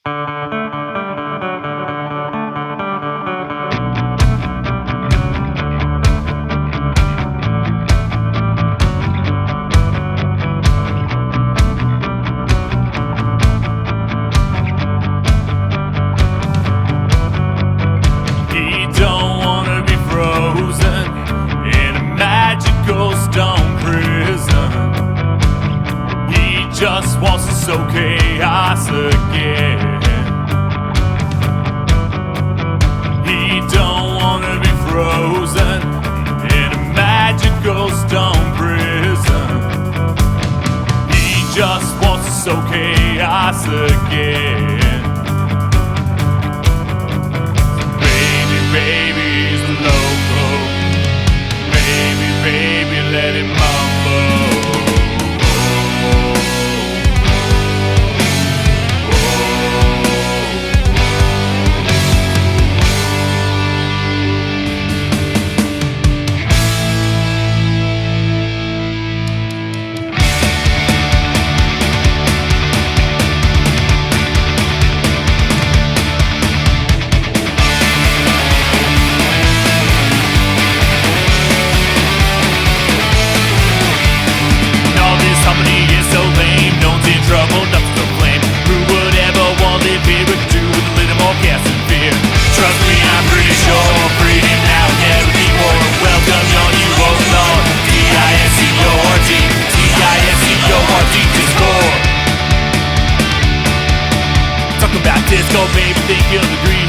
He don't wanna be frozen in a magical stone prison. He just wants to sow chaos again. He don't wanna be frozen in a magical stone prison. He just wants to sow chaos again. Baby's loco. Baby, let him mumble. Trouble, nothing to blame. Who would ever want to live here with do with a little more gas and fear? Trust me, I'm pretty sure freedom now never be more. Welcome on you, oh Lord. D-I-S-C-O-R-D, D-I-S-C-O-R-D, Discord. Talk about disco, baby, think you'll agree.